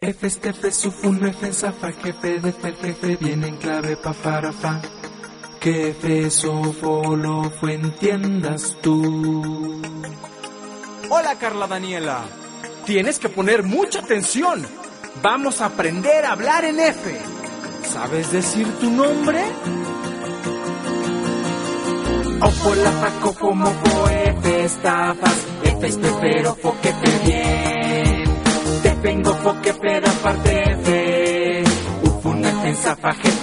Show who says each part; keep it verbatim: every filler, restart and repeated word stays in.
Speaker 1: F, F, Sufun, F, Zafa, jefe de F, jefe, viene en clave pa para fa. Que F, Sofo, lo fue, entiendas tú.
Speaker 2: Hola, Carla Daniela. Tienes que poner mucha atención. Vamos a aprender a hablar en F. ¿Sabes decir tu nombre?
Speaker 1: Ofo, la fa, cofo, mofo, F, estafas, F, espero, fo, que te bien. Te vengo, fo, que peda, parte F. Ufun, F, Zafa, jefe,